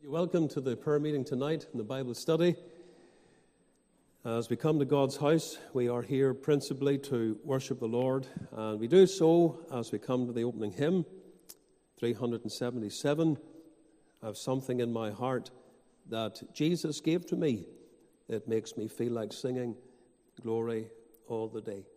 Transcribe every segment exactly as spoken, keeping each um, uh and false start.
Welcome to the prayer meeting tonight and the Bible study. As we come to God's house, we are here principally to worship the Lord, and we do so as we come to the opening hymn, three hundred seventy-seven. I have something in my heart that Jesus gave to me. It makes me feel like singing glory all the day.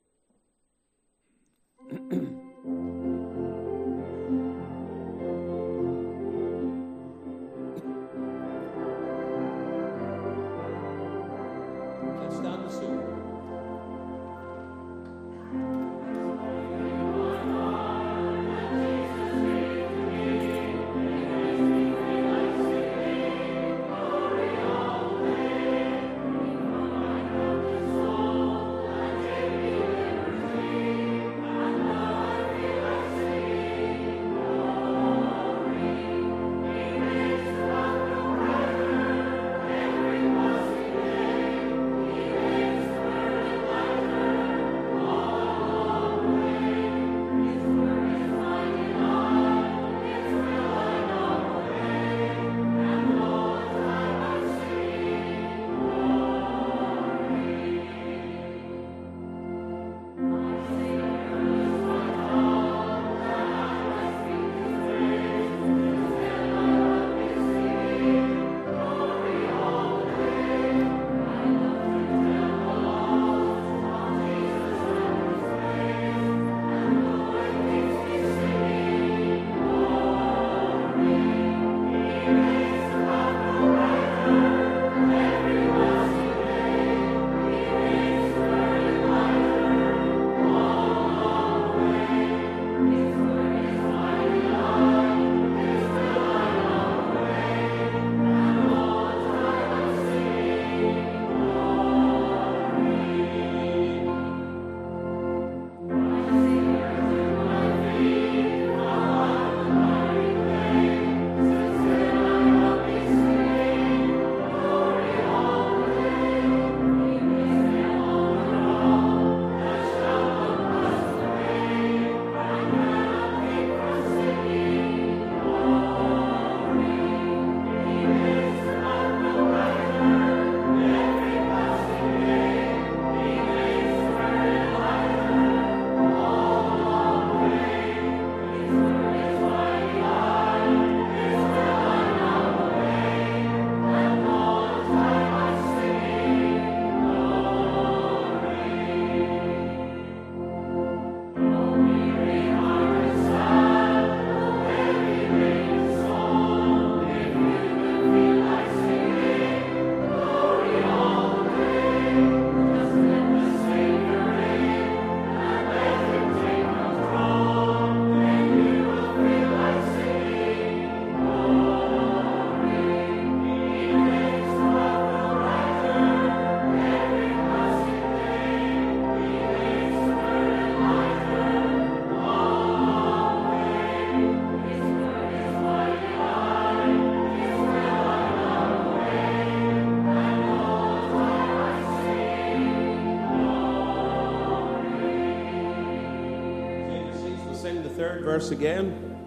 Verse again.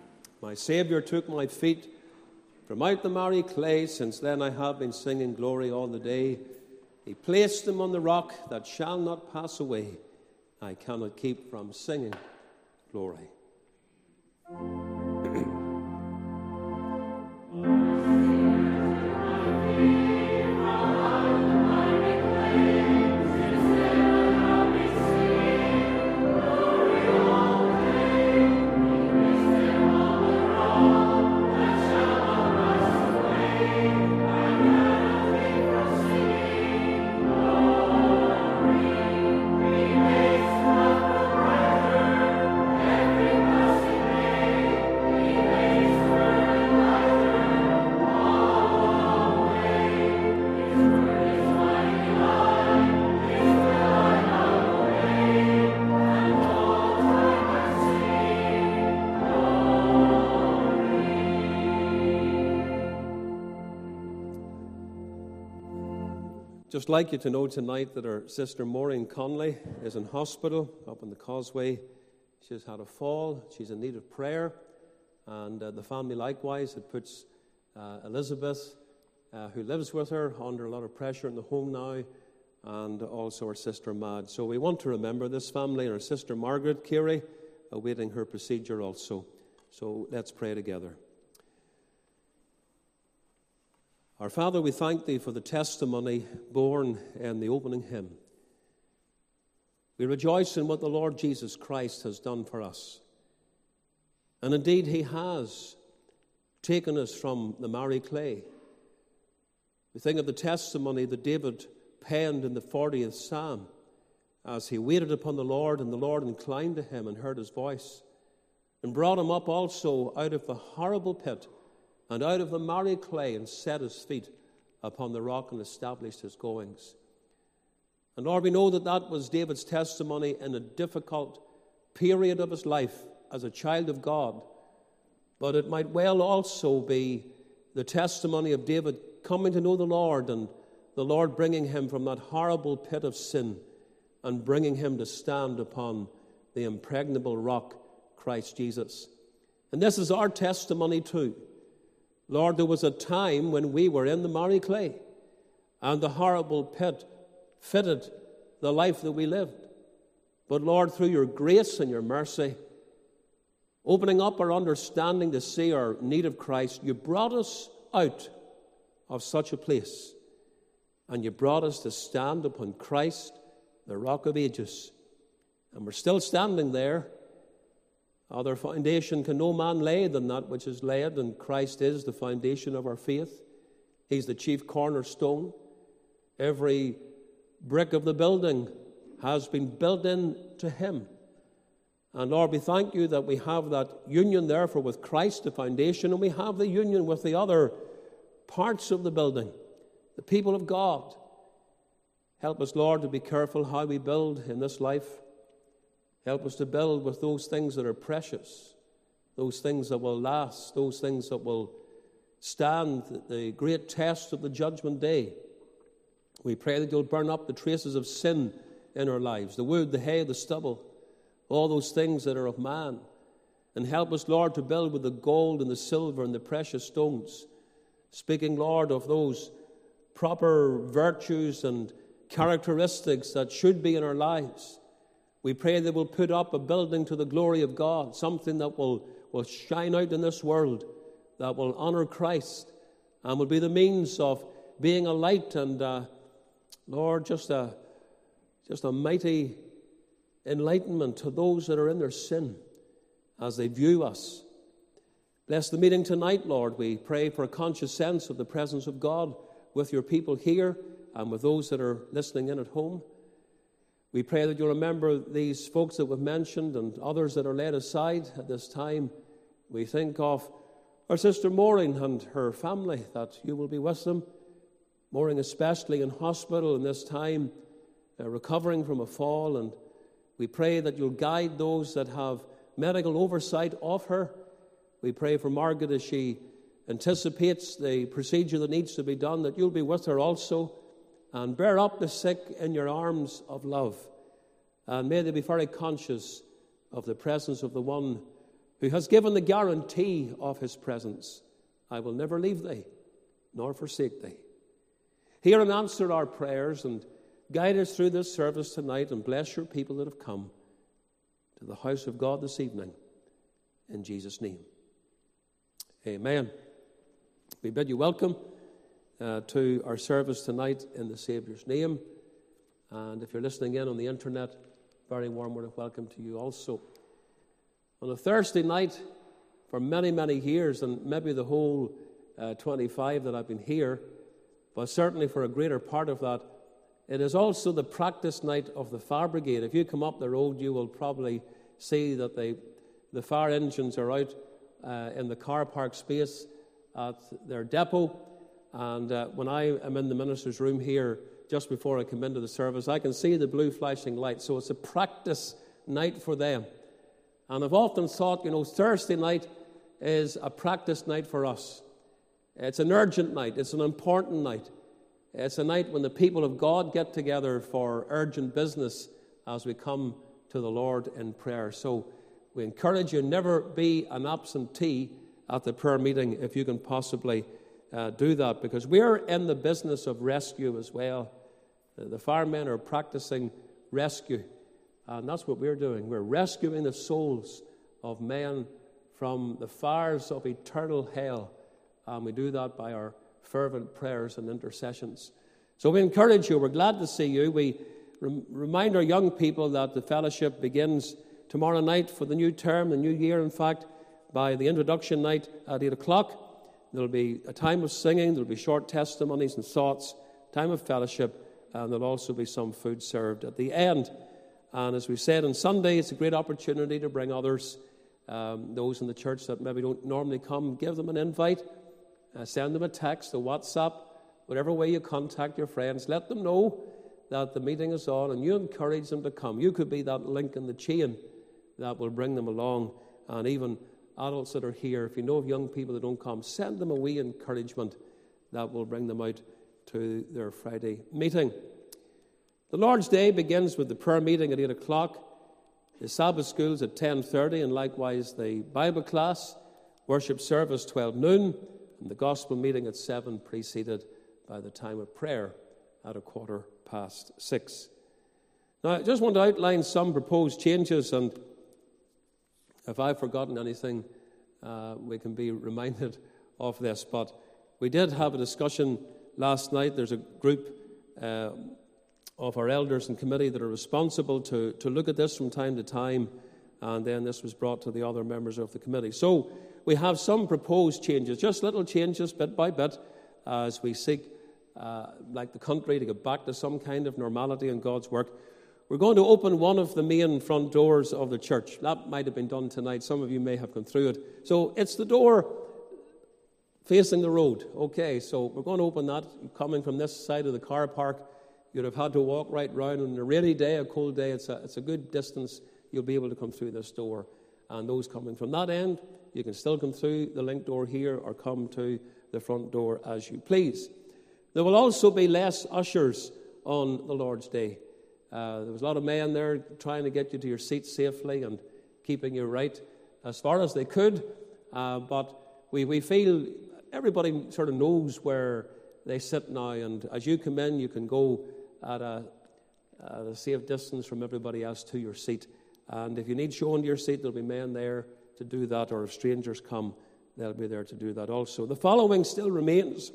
My Saviour took my feet from out the miry clay. Since then I have been singing glory all the day. He placed them on the rock that shall not pass away. I cannot keep from singing glory. Just like you to know tonight that our sister Maureen Conley is in hospital up on the Causeway. She's had a fall. She's in need of prayer. And uh, the family likewise, it puts uh, Elizabeth, uh, who lives with her under a lot of pressure in the home now, and also her sister Mad. So we want to remember this family, and her sister Margaret Carey, awaiting her procedure also. So let's pray together. Our Father, we thank Thee for the testimony born in the opening hymn. We rejoice in what the Lord Jesus Christ has done for us. And indeed, He has taken us from the miry clay. We think of the testimony that David penned in the fortieth Psalm as he waited upon the Lord, and the Lord inclined to him and heard his voice, and brought him up also out of the horrible pit and out of the miry clay, and set his feet upon the rock and established his goings. And Lord, we know that that was David's testimony in a difficult period of his life as a child of God, but it might well also be the testimony of David coming to know the Lord, and the Lord bringing him from that horrible pit of sin and bringing him to stand upon the impregnable rock, Christ Jesus. And this is our testimony too. Lord, there was a time when we were in the miry clay, and the horrible pit fitted the life that we lived. But Lord, through your grace and your mercy, opening up our understanding to see our need of Christ, you brought us out of such a place, and you brought us to stand upon Christ, the rock of ages. And we're still standing there. Other foundation can no man lay than that which is laid, and Christ is the foundation of our faith. He's the chief cornerstone. Every brick of the building has been built into Him. And Lord, we thank you that we have that union therefore with Christ, the foundation, and we have the union with the other parts of the building, the people of God. Help us, Lord, to be careful how we build in this life. Help us to build with those things that are precious, those things that will last, those things that will stand the great test of the judgment day. We pray that you'll burn up the traces of sin in our lives, the wood, the hay, the stubble, all those things that are of man. And help us, Lord, to build with the gold and the silver and the precious stones, speaking, Lord, of those proper virtues and characteristics that should be in our lives. We pray that we'll put up a building to the glory of God, something that will, will shine out in this world, that will honor Christ, and will be the means of being a light and, uh, Lord, just a, just a mighty enlightenment to those that are in their sin as they view us. Bless the meeting tonight, Lord. We pray for a conscious sense of the presence of God with your people here and with those that are listening in at home. We pray that you'll remember these folks that we've mentioned and others that are laid aside at this time. We think of our sister Maureen and her family, that you will be with them. Maureen especially in hospital in this time, uh, recovering from a fall. And we pray that you'll guide those that have medical oversight of her. We pray for Margaret as she anticipates the procedure that needs to be done, that you'll be with her also, and bear up the sick in your arms of love. And may they be very conscious of the presence of the one who has given the guarantee of his presence. I will never leave thee, nor forsake thee. Hear and answer our prayers, and guide us through this service tonight, and bless your people that have come to the house of God this evening. In Jesus' name, amen. We bid you welcome Uh, to our service tonight in the Saviour's name. And if you're listening in on the internet, very warm word of welcome to you also. On a Thursday night, for many, many years, and maybe the whole uh, twenty-five that I've been here, but certainly for a greater part of that, it is also the practice night of the fire brigade. If you come up the road, you will probably see that they, the fire engines are out uh, in the car park space at their depot. And uh, when I am in the minister's room here, just before I come into the service, I can see the blue flashing light. So it's a practice night for them. And I've often thought, you know, Thursday night is a practice night for us. It's an urgent night. It's an important night. It's a night when the people of God get together for urgent business as we come to the Lord in prayer. So we encourage you, never be an absentee at the prayer meeting if you can possibly uh, do that, because we're in the business of rescue as well. Uh, the firemen are practicing rescue, and that's what we're doing. We're rescuing the souls of men from the fires of eternal hell, and we do that by our fervent prayers and intercessions. So we encourage you. We're glad to see you. We rem- remind our young people that the fellowship begins tomorrow night for the new term, the new year, in fact, by the introduction night at eight o'clock. There'll be a time of singing, there'll be short testimonies and thoughts, time of fellowship, and there'll also be some food served at the end. And as we said on Sunday, it's a great opportunity to bring others, um, those in the church that maybe don't normally come, give them an invite, uh, send them a text, a WhatsApp, whatever way you contact your friends. Let them know that the meeting is on, and you encourage them to come. You could be that link in the chain that will bring them along. And even adults that are here, if you know of young people that don't come, send them a wee encouragement that will bring them out to their Friday meeting. The Lord's Day begins with the prayer meeting at eight o'clock, the Sabbath schools at ten thirty, and likewise the Bible class, worship service twelve noon, and the gospel meeting at seven, preceded by the time of prayer at a quarter past six. Now, I just want to outline some proposed changes, and if I've forgotten anything, uh, we can be reminded of this. But we did have a discussion last night. There's a group uh, of our elders and committee that are responsible to, to look at this from time to time, and then this was brought to the other members of the committee. So we have some proposed changes, just little changes bit by bit, uh, as we seek, uh, like the country, to get back to some kind of normality in God's work. We're going to open one of the main front doors of the church. That might have been done tonight. Some of you may have gone through it. So it's the door facing the road. Okay, so we're going to open that. Coming from this side of the car park, you'd have had to walk right round. On a rainy day, a cold day, it's a, it's a good distance. You'll be able to come through this door. And those coming from that end, you can still come through the link door here or come to the front door as you please. There will also be less ushers on the Lord's Day. Uh, there was a lot of men there trying to get you to your seat safely and keeping you right as far as they could. Uh, but we, we feel everybody sort of knows where they sit now. And as you come in, you can go at a, at a safe distance from everybody else to your seat. And if you need shown to your seat, there'll be men there to do that. Or if strangers come, they'll be there to do that also. The following still remains.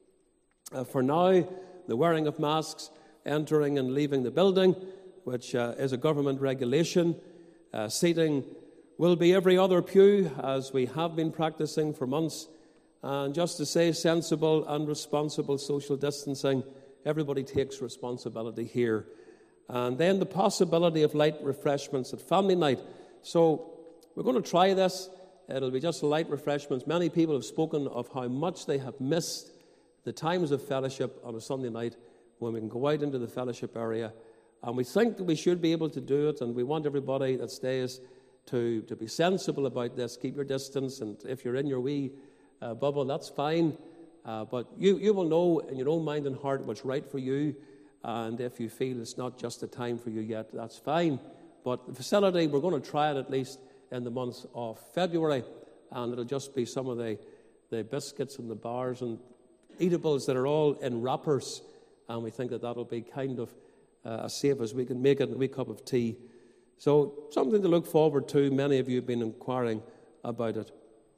Uh, for now, the wearing of masks, entering and leaving the building, which uh, is a government regulation. Uh, seating will be every other pew, as we have been practicing for months. And just to say, sensible and responsible social distancing, everybody takes responsibility here. And then the possibility of light refreshments at family night. So we're going to try this. It'll be just light refreshments. Many people have spoken of how much they have missed the times of fellowship on a Sunday night, when we can go out into the fellowship area. And we think that we should be able to do it, and we want everybody that stays to, to be sensible about this. Keep your distance, and if you're in your wee uh, bubble, that's fine. Uh, but you, you will know in your own mind and heart what's right for you, and if you feel it's not just the time for you yet, that's fine. But the facility, we're going to try it at least in the month of February, and it'll just be some of the, the biscuits and the bars and eatables that are all in wrappers. And we think that that'll be kind of uh, as safe as we can make it in a wee cup of tea. So something to look forward to. Many of you have been inquiring about it.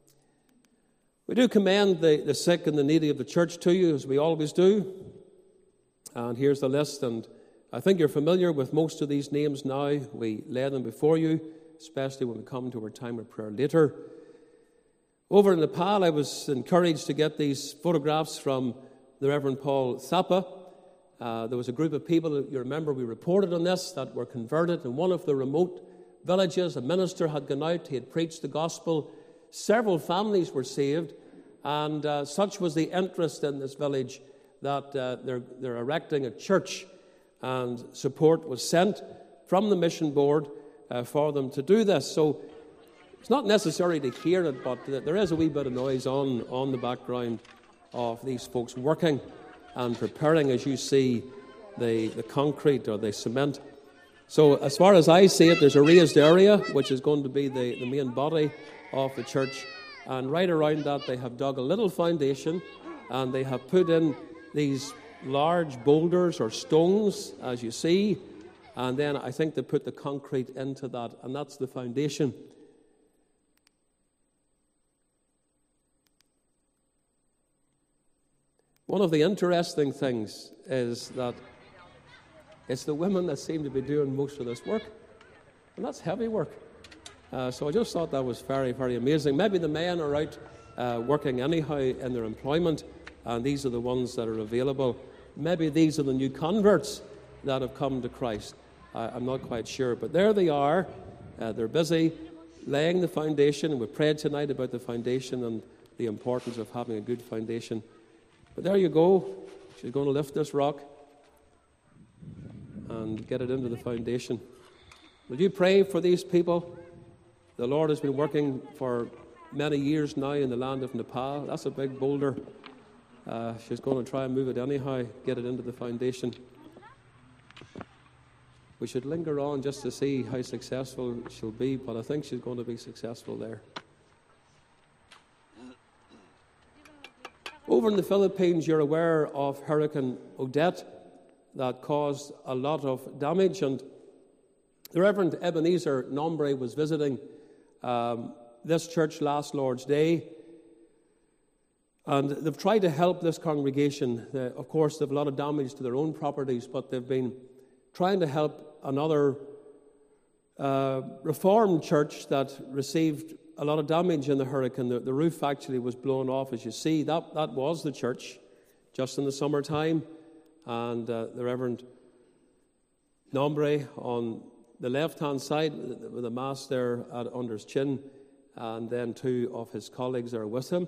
We do commend the, the sick and the needy of the church to you, as we always do. And here's the list. And I think you're familiar with most of these names now. We lay them before you, especially when we come to our time of prayer later. Over in Nepal, I was encouraged to get these photographs from the Reverend Paul Thapa. Uh, there was a group of people, you remember we reported on this, that were converted in one of the remote villages. A minister had gone out, he had preached the gospel. Several families were saved, and uh, such was the interest in this village that uh, they're, they're erecting a church, and support was sent from the mission board uh, for them to do this. So it's not necessary to hear it, but there is a wee bit of noise on, on the background of these folks working and preparing, as you see, the, the concrete or the cement. So as far as I see it, there's a raised area, which is going to be the, the main body of the church. And right around that, they have dug a little foundation and they have put in these large boulders or stones, as you see, and then I think they put the concrete into that, and that's the foundation. One of the interesting things is that it's the women that seem to be doing most of this work, and that's heavy work. Uh, so I just thought that was very, very amazing. Maybe the men are out uh, working anyhow in their employment, and these are the ones that are available. Maybe these are the new converts that have come to Christ. I, I'm not quite sure, but there they are. Uh, they're busy laying the foundation, and we prayed tonight about the foundation and the importance of having a good foundation. But there you go. She's going to lift this rock and get it into the foundation. Will you pray for these people? The Lord has been working for many years now in the land of Nepal. That's a big boulder. Uh, she's going to try and move it anyhow, get it into the foundation. We should linger on just to see how successful she'll be, but I think she's going to be successful there. Over in the Philippines, you're aware of Hurricane Odette that caused a lot of damage, and the Reverend Ebenezer Nombre was visiting um, this church last Lord's Day, and they've tried to help this congregation. Uh, of course, they have a lot of damage to their own properties, but they've been trying to help another uh, Reformed church that received a lot of damage in the hurricane. The, the roof actually was blown off, as you see. That, that was the church, just in the summertime. And uh, the Reverend Nombre on the left-hand side, with a mask there at, under his chin, and then two of his colleagues are with him.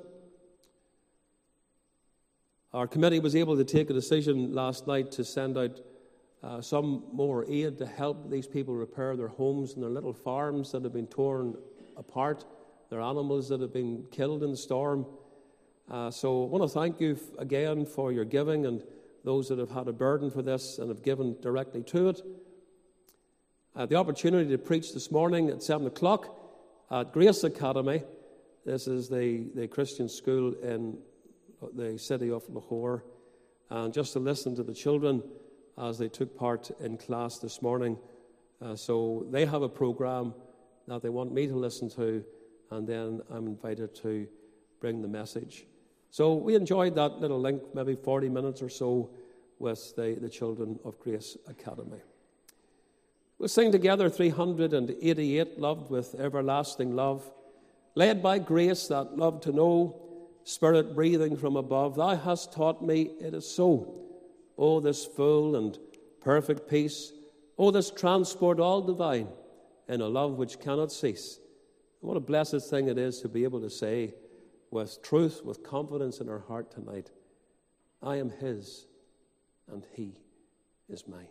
Our committee was able to take a decision last night to send out uh, some more aid to help these people repair their homes and their little farms that have been torn apart, their animals that have been killed in the storm. Uh, so I want to thank you f- again for your giving, and those that have had a burden for this and have given directly to it. Uh, the opportunity to preach this morning at seven o'clock at Grace Academy. This is the, the Christian school in the city of Lahore. And just to listen to the children as they took part in class this morning. Uh, so they have a program that they want me to listen to, and then I'm invited to bring the message. So we enjoyed that little link, maybe forty minutes or so, with the, the children of Grace Academy. We'll sing together three hundred eighty-eight, Loved with Everlasting Love. Led by grace that love to know, Spirit breathing from above, Thou hast taught me it is so. Oh, this full and perfect peace, oh, this transport all divine, in a love which cannot cease. What a blessed thing it is to be able to say with truth, with confidence in our heart tonight, I am His and He is mine.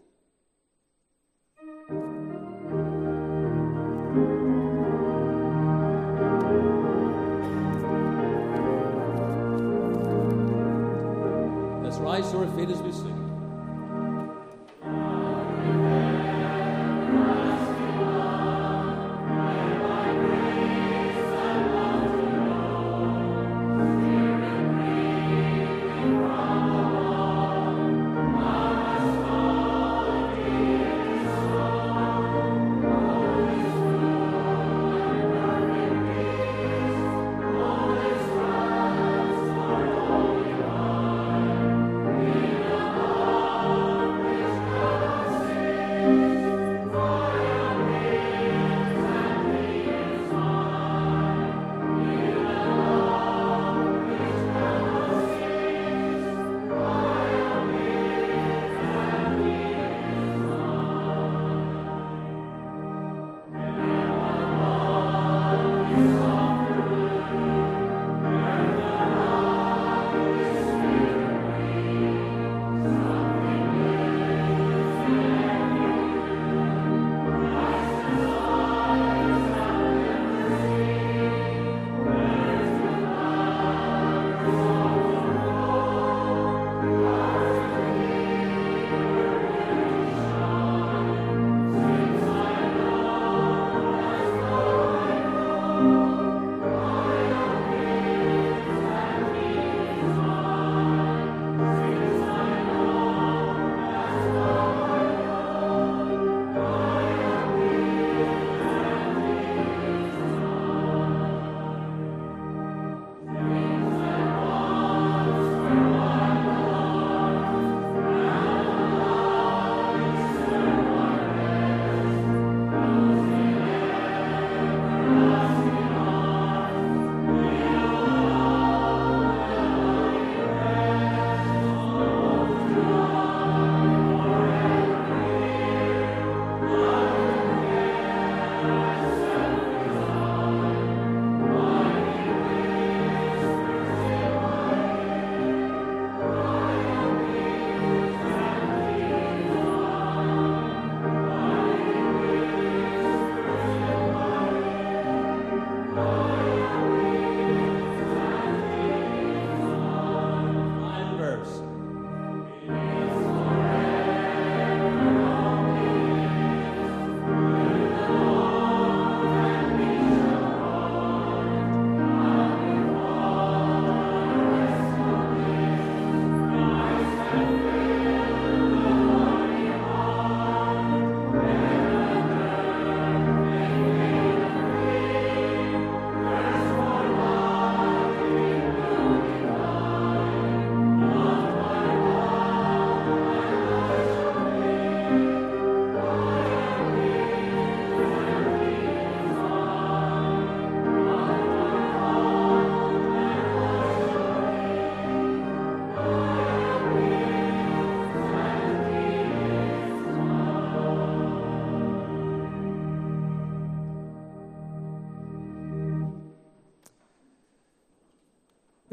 Let's rise to our feet as we sing. Oh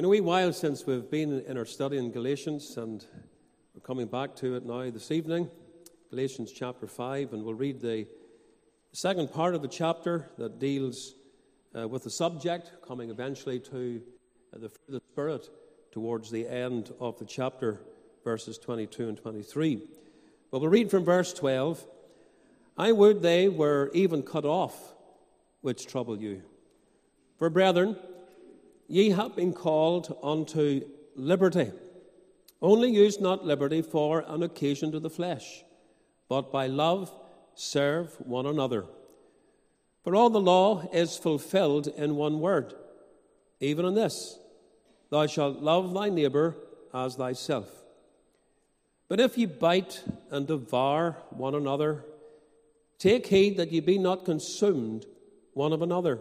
been a wee while since we've been in our study in Galatians, and we're coming back to it now this evening, Galatians chapter five, and we'll read the second part of the chapter that deals uh, with the subject, coming eventually to uh, the fruit of the Spirit towards the end of the chapter, verses twenty-two and twenty-three. But we'll read from verse twelve. I would they were even cut off, which trouble you. For brethren, ye have been called unto liberty. Only use not liberty for an occasion to the flesh, but by love serve one another. For all the law is fulfilled in one word, even in this, thou shalt love thy neighbour as thyself. But if ye bite and devour one another, take heed that ye be not consumed one of another.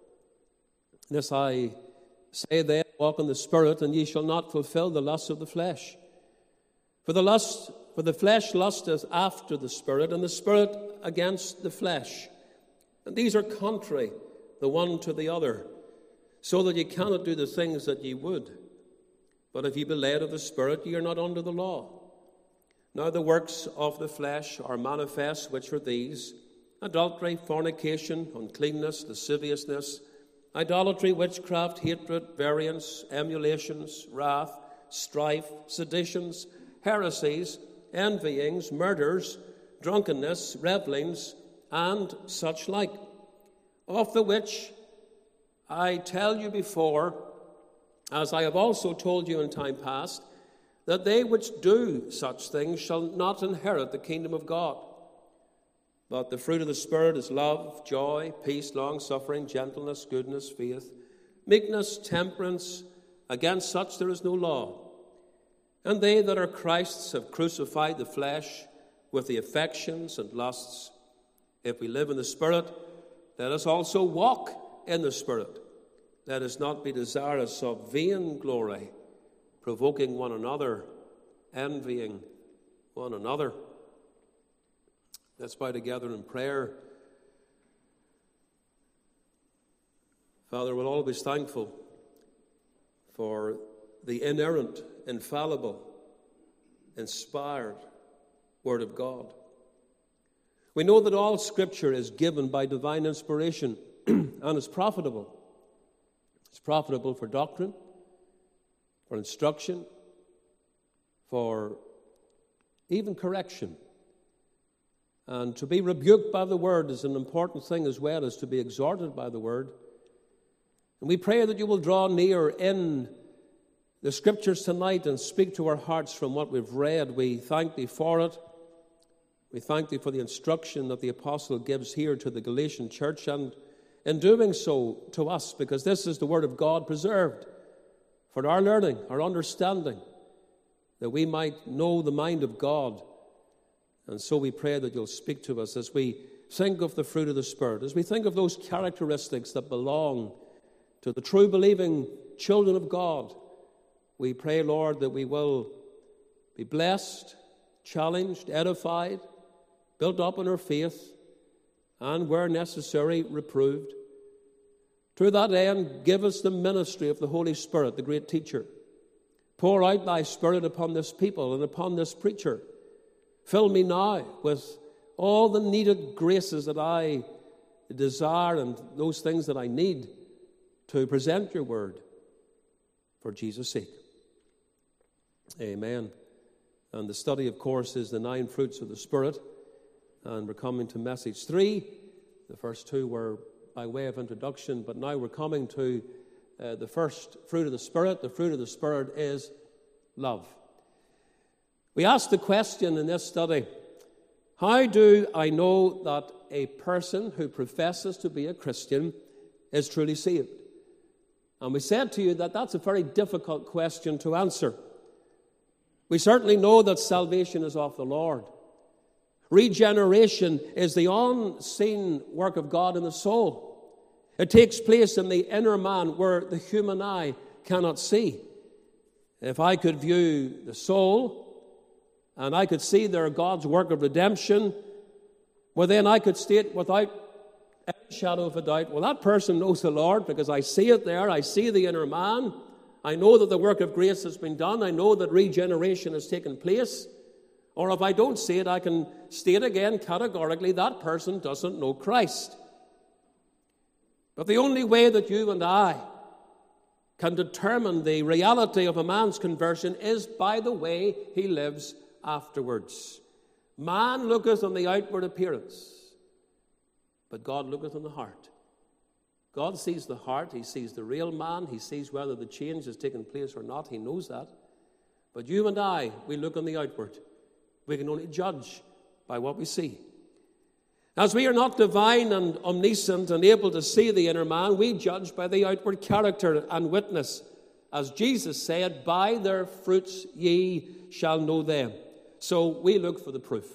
This I say then, walk in the Spirit, and ye shall not fulfill the lusts of the flesh. For the lust, for the flesh lusteth after the Spirit, and the Spirit against the flesh. And these are contrary the one to the other, so that ye cannot do the things that ye would. But if ye be led of the Spirit, ye are not under the law. Now the works of the flesh are manifest, which are these: adultery, fornication, uncleanness, lasciviousness, idolatry, witchcraft, hatred, variance, emulations, wrath, strife, seditions, heresies, envyings, murders, drunkenness, revellings, and such like, of the which I tell you before, as I have also told you in time past, that they which do such things shall not inherit the kingdom of God. But the fruit of the Spirit is love, joy, peace, long-suffering, gentleness, goodness, faith, meekness, temperance. Against such there is no law. And they that are Christ's have crucified the flesh with the affections and lusts. If we live in the Spirit, let us also walk in the Spirit. Let us not be desirous of vain glory, provoking one another, envying one another. Let's bow together in prayer. Father, we're always thankful for the inerrant, infallible, inspired Word of God. We know that all Scripture is given by divine inspiration and is profitable. It's profitable for doctrine, for instruction, for even correction. And to be rebuked by the Word is an important thing as well as to be exhorted by the Word. And we pray that you will draw near in the Scriptures tonight and speak to our hearts from what we've read. We thank thee for it. We thank thee for the instruction that the apostle gives here to the Galatian church, and in doing so to us, because this is the Word of God preserved for our learning, our understanding, that we might know the mind of God. And so we pray that you'll speak to us as we think of the fruit of the Spirit, as we think of those characteristics that belong to the true believing children of God. We pray, Lord, that we will be blessed, challenged, edified, built up in our faith, and where necessary, reproved. To that end, give us the ministry of the Holy Spirit, the great teacher. Pour out thy Spirit upon this people and upon this preacher. Fill me now with all the needed graces that I desire and those things that I need to present your word for Jesus' sake. Amen. And the study, of course, is the nine fruits of the Spirit. And we're coming to message three. The first two were by way of introduction, but now we're coming to uh, the first fruit of the Spirit. The fruit of the Spirit is love. We asked the question in this study, how do I know that a person who professes to be a Christian is truly saved? And we said to you that that's a very difficult question to answer. We certainly know that salvation is of the Lord. Regeneration is the unseen work of God in the soul. It takes place in the inner man where the human eye cannot see. If I could view the soul, and I could see there God's work of redemption, well, then I could state without any shadow of a doubt, well, that person knows the Lord because I see it there. I see the inner man, I know that the work of grace has been done. I know that regeneration has taken place. Or if I don't see it, I can state again categorically that person doesn't know Christ. But the only way that you and I can determine the reality of a man's conversion is by the way he lives afterwards. Man looketh on the outward appearance, but God looketh on the heart. God sees the heart. He sees the real man. He sees whether the change has taken place or not. He knows that. But you and I, we look on the outward. We can only judge by what we see. As we are not divine and omniscient and able to see the inner man, we judge by the outward character and witness. As Jesus said, by their fruits ye shall know them. So we look for the proof,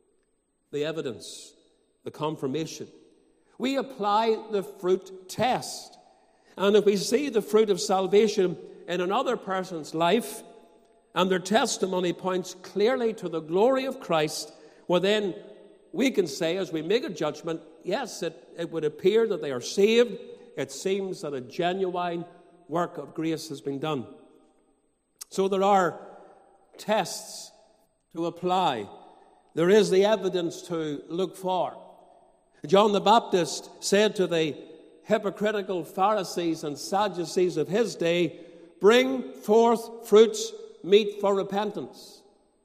the evidence, the confirmation. We apply the fruit test. And if we see the fruit of salvation in another person's life, and their testimony points clearly to the glory of Christ, well then we can say as we make a judgment, yes, it, it would appear that they are saved. It seems that a genuine work of grace has been done. So there are tests to apply. There is the evidence to look for. John the Baptist said to the hypocritical Pharisees and Sadducees of his day, bring forth fruits meet for repentance.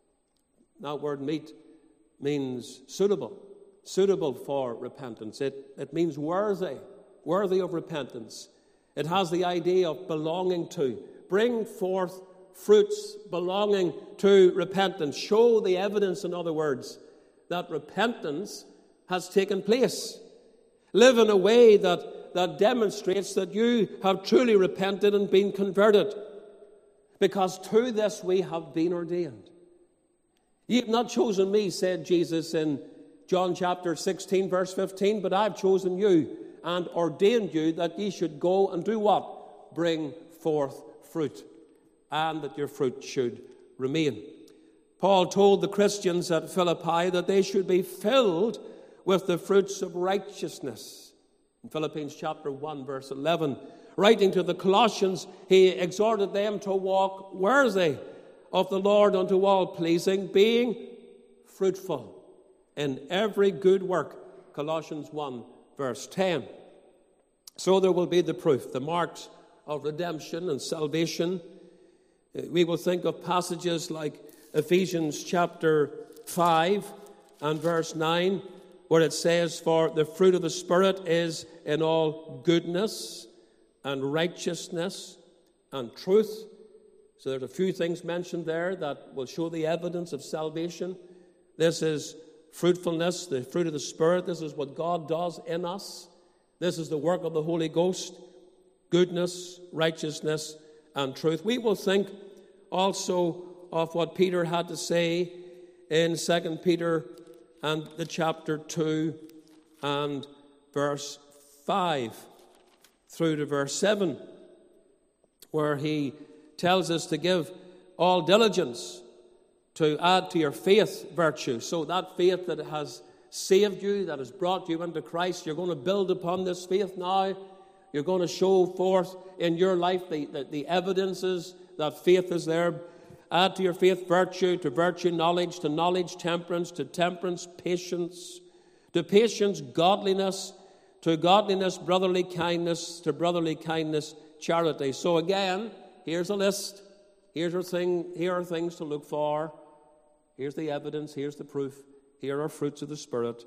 That word meet means suitable, suitable for repentance. It, it means worthy, worthy of repentance. It has the idea of belonging to. Bring forth fruits belonging to repentance. Show the evidence, in other words, that repentance has taken place. Live in a way that, that demonstrates that you have truly repented and been converted. Because to this we have been ordained. Ye have not chosen me, said Jesus in John chapter sixteen, verse fifteen, but I've chosen you and ordained you that ye should go and do what? Bring forth fruit, and that your fruit should remain. Paul told the Christians at Philippi that they should be filled with the fruits of righteousness. In Philippians chapter one, verse eleven, writing to the Colossians, he exhorted them to walk worthy of the Lord unto all pleasing, being fruitful in every good work. Colossians one, verse ten. So there will be the proof, the marks of redemption and salvation. We will think of passages like Ephesians chapter five and verse nine, where it says, for the fruit of the Spirit is in all goodness and righteousness and truth. So there's a few things mentioned there that will show the evidence of salvation. This is fruitfulness, the fruit of the Spirit. This is what God does in us. This is the work of the Holy Ghost. Goodness, righteousness, and truth. We will think also of what Peter had to say in Second Peter and the chapter two and verse five through to verse seven, where he tells us to give all diligence to add to your faith virtue. So that faith that has saved you, that has brought you into Christ, you're going to build upon this faith now. You're going to show forth in your life the, the, the evidences that faith is there. Add to your faith virtue, to virtue knowledge, to knowledge temperance, to temperance patience, to patience godliness, to godliness brotherly kindness, to brotherly kindness charity. So again, here's a list. Here's our thing. Here are things to look for. Here's the evidence. Here's the proof. Here are fruits of the Spirit.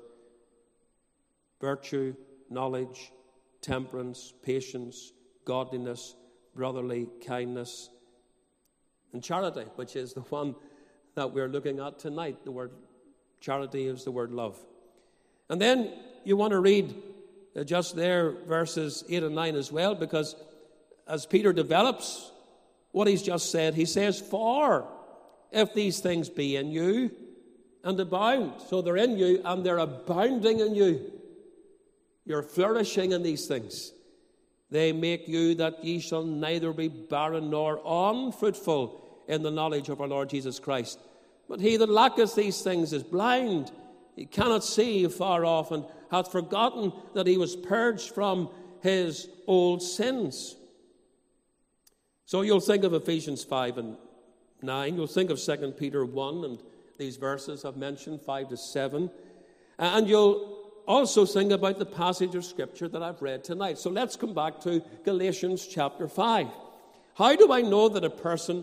Virtue, knowledge, temperance, patience, godliness, brotherly kindness, and charity, which is the one that we're looking at tonight. The word charity is the word love. And then you want to read just there verses eight and nine as well, because as Peter develops what he's just said, he says, for if these things be in you and abound. So they're in you and they're abounding in you. You're flourishing in these things. They make you that ye shall neither be barren nor unfruitful in the knowledge of our Lord Jesus Christ. But he that lacketh these things is blind. He cannot see far off, and hath forgotten that he was purged from his old sins. So you'll think of Ephesians five and nine. You'll think of Second Peter one and these verses I've mentioned, five to seven. And you'll also think about the passage of Scripture that I've read tonight. So let's come back to Galatians chapter five. How do I know that a person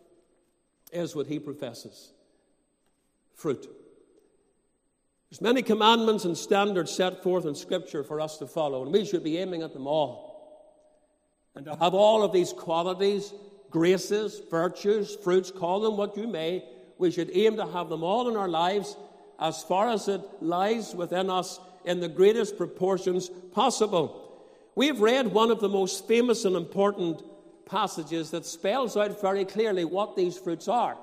is what he professes? Fruit. There's many commandments and standards set forth in Scripture for us to follow, and we should be aiming at them all. And to have all of these qualities, graces, virtues, fruits, call them what you may, we should aim to have them all in our lives as far as it lies within us in the greatest proportions possible. We've read one of the most famous and important passages that spells out very clearly what these fruits are.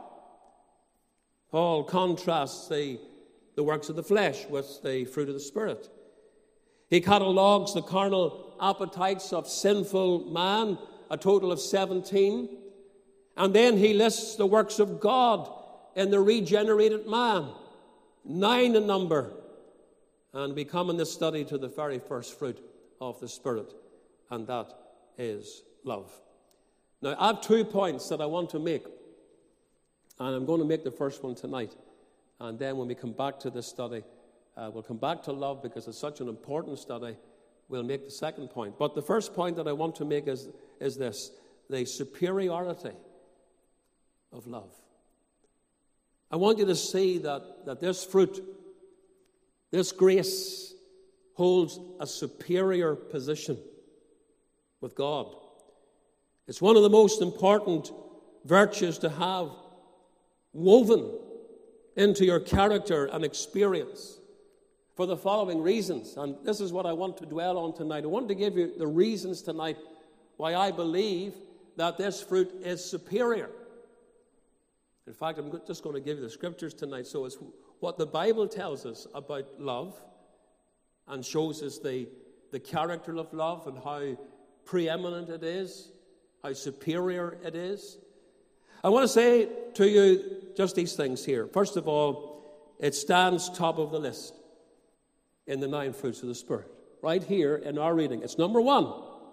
Paul contrasts the, the works of the flesh with the fruit of the Spirit. He catalogues the carnal appetites of sinful man, a total of seventeen. And then he lists the works of God in the regenerated man, nine in number. And we come in this study to the very first fruit of the Spirit, and that is love. Now, I have two points that I want to make, and I'm going to make the first one tonight. And then when we come back to this study, Uh, we'll come back to love because it's such an important study. We'll make the second point. But the first point that I want to make is, is this: the superiority of love. I want you to see that, that this fruit, this grace, holds a superior position with God. It's one of the most important virtues to have woven into your character and experience, for the following reasons. And this is what I want to dwell on tonight. I want to give you the reasons tonight why I believe that this fruit is superior. In fact, I'm just going to give you the scriptures tonight. So it's what the Bible tells us about love and shows us the, the character of love and how preeminent it is, how superior it is. I want to say to you just these things here. First of all, it stands top of the list in the nine fruits of the Spirit. Right here in our reading. It's number one.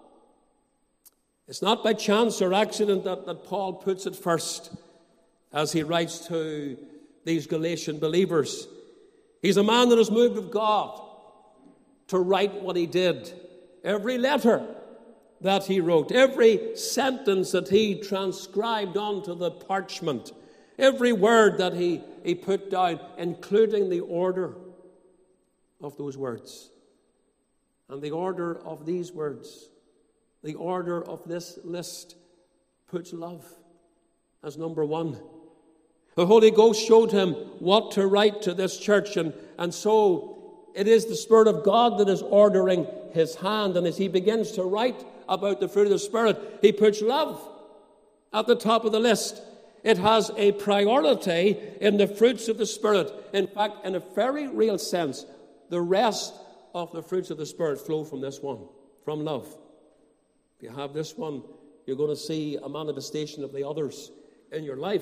It's not by chance or accident that, that Paul puts it first as he writes to these Galatian believers. He's a man that is moved of God to write what he did. Every letter that he wrote, every sentence that he transcribed onto the parchment, every word that he, he put down, including the order of those words. And the order of these words, the order of this list, puts love as number one. The Holy Ghost showed him what to write to this church, and, and so it is the Spirit of God that is ordering his hand. And as he begins to write about the fruit of the Spirit, he puts love at the top of the list. It has a priority in the fruits of the Spirit. In fact, in a very real sense, the rest of the fruits of the Spirit flow from this one, from love. If you have this one, you're going to see a manifestation of the others in your life.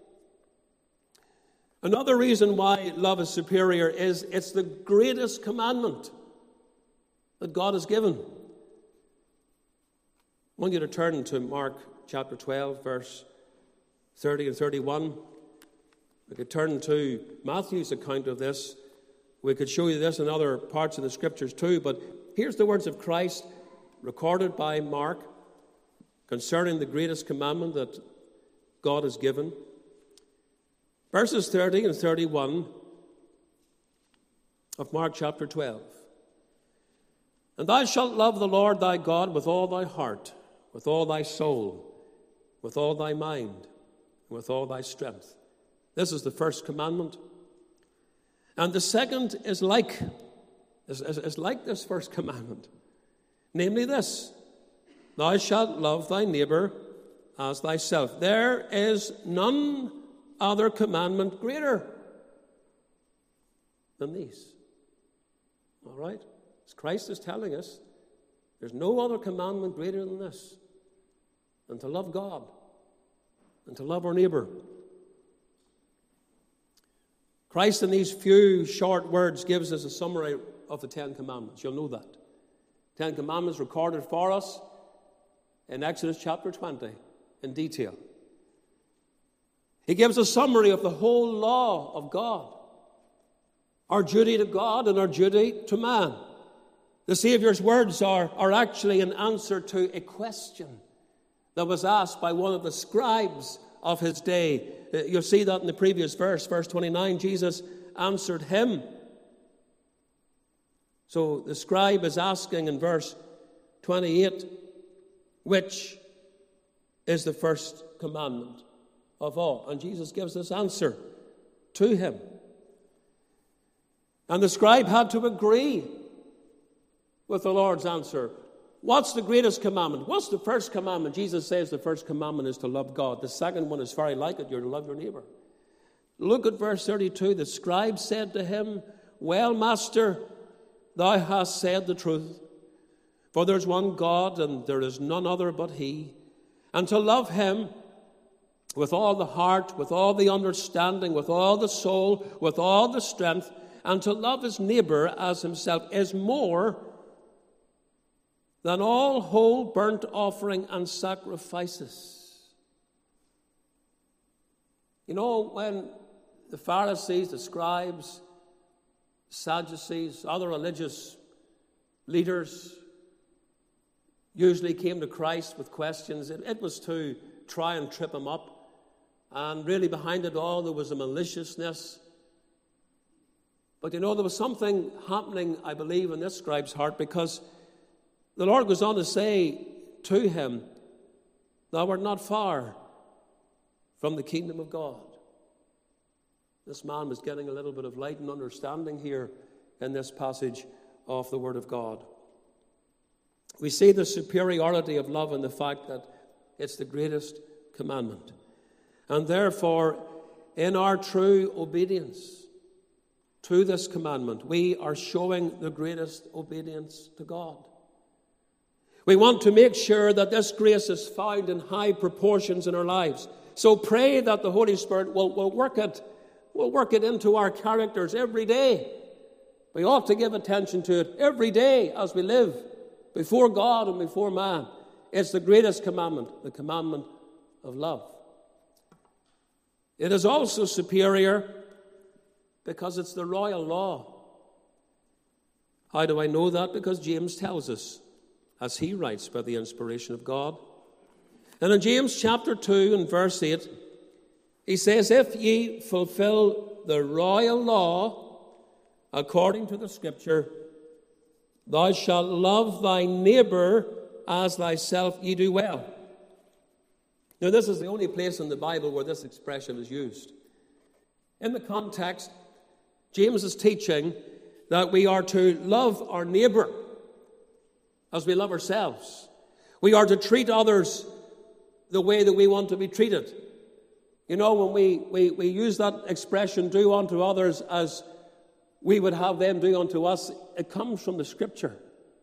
Another reason why love is superior is it's the greatest commandment that God has given. I want you to turn to Mark chapter twelve, verse thirty and thirty-one. We could turn to Matthew's account of this. We could show you this in other parts of the Scriptures too, but here's the words of Christ recorded by Mark concerning the greatest commandment that God has given. Verses thirty and thirty-one of Mark chapter twelve. And thou shalt love the Lord thy God with all thy heart, with all thy soul, with all thy mind, and with all thy strength. This is the first commandment. And the second is like, is, is, is like this first commandment. Namely this: thou shalt love thy neighbor as thyself. There is none other commandment greater than these. All right? As Christ is telling us, there's no other commandment greater than this, than to love God and to love our neighbor. Christ in these few short words gives us a summary of the Ten Commandments. You'll know that. Ten Commandments recorded for us in Exodus chapter twenty. in detail. He gives a summary of the whole law of God, our duty to God and our duty to man. The Saviour's words are, are actually an answer to a question that was asked by one of the scribes of his day. You'll see that in the previous verse, verse twenty-nine. Jesus answered him. So the scribe is asking in verse twenty-eight, which is the first commandment of all? And Jesus gives this answer to him. And the scribe had to agree with the Lord's answer. What's the greatest commandment? What's the first commandment? Jesus says the first commandment is to love God. The second one is very like it. You're to love your neighbor. Look at verse thirty-two. The scribe said to him, well, Master, thou hast said the truth. For there's one God, and there is none other but he. And to love him with all the heart, with all the understanding, with all the soul, with all the strength, and to love his neighbor as himself is more than all whole burnt offering and sacrifices. You know, when the Pharisees, the scribes, Sadducees, other religious leaders usually came to Christ with questions, it, it was to try and trip him up. And really behind it all there was a maliciousness. But you know, there was something happening, I believe, in this scribe's heart, because the Lord goes on to say to him, thou art not far from the kingdom of God. This man was getting a little bit of light and understanding here in this passage of the Word of God. We see the superiority of love in the fact that it's the greatest commandment. And therefore, in our true obedience to this commandment, we are showing the greatest obedience to God. We want to make sure that this grace is found in high proportions in our lives. So pray that the Holy Spirit will, will work it, will work it into our characters every day. We ought to give attention to it every day as we live before God and before man. It's the greatest commandment, the commandment of love. It is also superior because it's the royal law. How do I know that? Because James tells us, as he writes by the inspiration of God. And in James chapter two and verse eight, he says, if ye fulfill the royal law according to the Scripture, thou shalt love thy neighbor as thyself, ye do well. Now, this is the only place in the Bible where this expression is used. In the context, James is teaching that we are to love our neighbor as we love ourselves. We are to treat others the way that we want to be treated. You know, when we, we, we use that expression, do unto others as we would have them do unto us, it comes from the Scripture.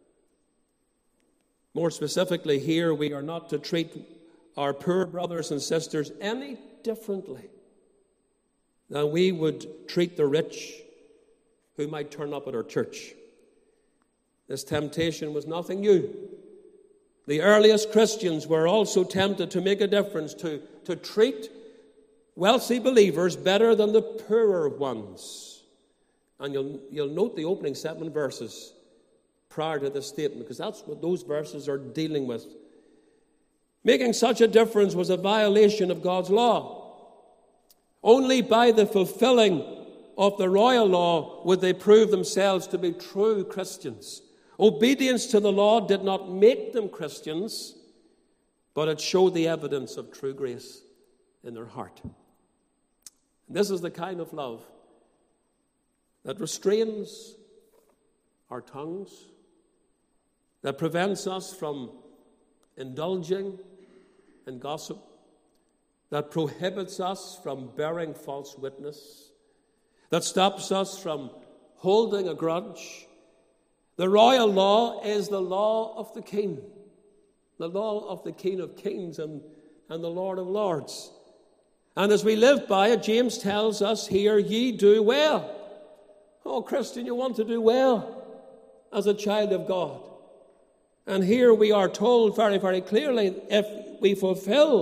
More specifically here, we are not to treat our poor brothers and sisters any differently than we would treat the rich who might turn up at our church. This temptation was nothing new. The earliest Christians were also tempted to make a difference, to, to treat wealthy believers better than the poorer ones. And you'll, you'll note the opening seven verses prior to this statement, because that's what those verses are dealing with. Making such a difference was a violation of God's law. Only by the fulfilling of the royal law would they prove themselves to be true Christians. Obedience to the law did not make them Christians, but it showed the evidence of true grace in their heart. And this is the kind of love that restrains our tongues, that prevents us from indulging in gossip, that prohibits us from bearing false witness, that stops us from holding a grudge. The royal law is the law of the King, the law of the King of Kings and, and the Lord of Lords. And as we live by it, James tells us here, ye do well. Oh, Christian, you want to do well as a child of God. And here we are told very, very clearly, if we fulfill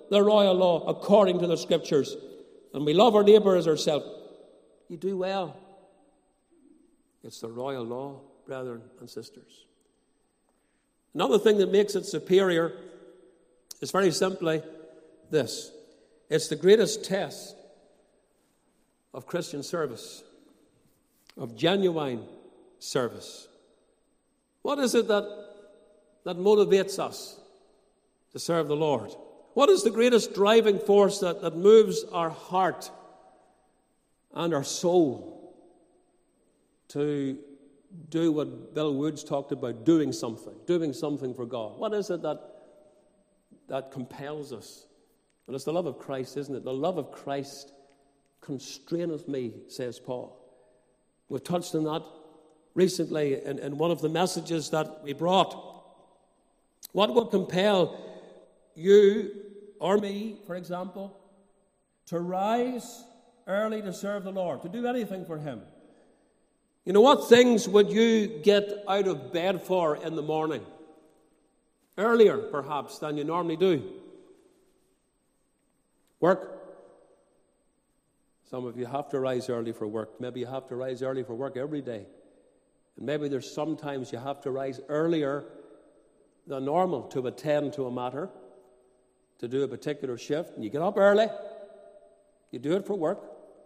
the royal law according to the Scriptures, and we love our neighbour as ourselves, you do well. It's the royal law, brethren and sisters. Another thing that makes it superior is very simply this. It's the greatest test of Christian service, of genuine service. What is it that, that motivates us to serve the Lord? What is the greatest driving force that, that moves our heart and our soul to do what Bill Woods talked about, doing something, doing something for God? What is it that, that compels us? And it's the love of Christ, isn't it? The love of Christ constraineth me, says Paul. We've touched on that recently in, in one of the messages that we brought. What would compel you or me, for example, to rise early to serve the Lord, to do anything for Him? You know, what things would you get out of bed for in the morning? Earlier, perhaps, than you normally do. Work. Some of you have to rise early for work. Maybe you have to rise early for work every day. And maybe there's sometimes you have to rise earlier than normal to attend to a matter, to do a particular shift. And you get up early. You do it for work.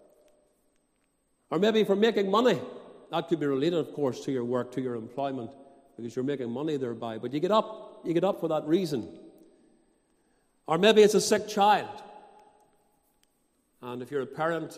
Or maybe for making money. That could be related, of course, to your work, to your employment, because you're making money thereby. But you get up. You get up for that reason. Or maybe it's a sick child. And if you're a parent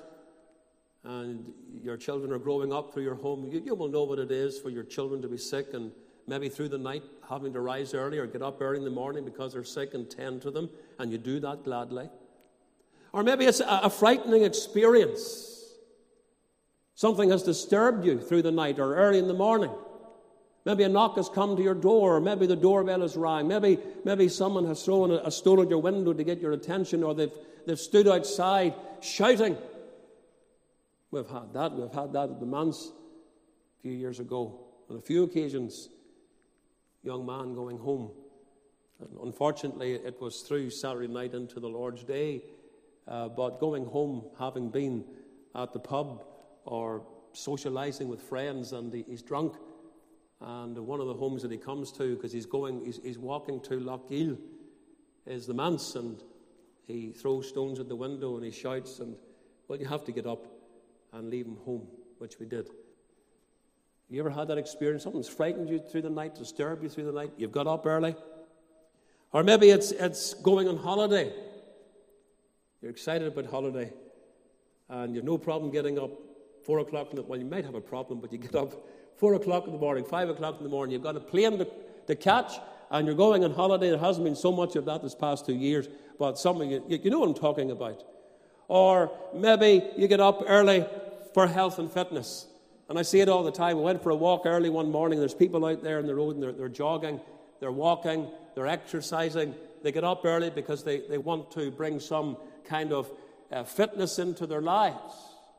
and your children are growing up through your home, you, you will know what it is for your children to be sick, and maybe through the night having to rise early or get up early in the morning because they're sick and tend to them, and you do that gladly. Or maybe it's a, a frightening experience. Something has disturbed you through the night or early in the morning. Maybe a knock has come to your door, or maybe the doorbell has rang. Maybe, maybe someone has thrown a, a stone at your window to get your attention, or they've, they've stood outside shouting. We've had that. We've had that at the manse a few years ago. On a few occasions, young man going home. And unfortunately, it was through Saturday night into the Lord's Day. Uh, but going home, having been at the pub or socializing with friends, and he, he's drunk. And one of the homes that he comes to, because he's going, he's, he's walking to Lochgiel, is the manse, and he throws stones at the window and he shouts, and well, you have to get up and leave him home, which we did. You ever had that experience? Something's frightened you through the night, disturbed you through the night. You've got up early. Or maybe it's it's going on holiday. You're excited about holiday, and you've no problem getting up four o'clock in the, well, you might have a problem, but you get up four o'clock in the morning, five o'clock in the morning. You've got a plane to, to catch, and you're going on holiday. There hasn't been so much of that this past two years, but something you, you know what I'm talking about. Or maybe you get up early for health and fitness. And I see it all the time. I went for a walk early one morning. There's people out there on the road, and they're, they're jogging, they're walking, they're exercising. They get up early because they, they want to bring some kind of uh, fitness into their lives.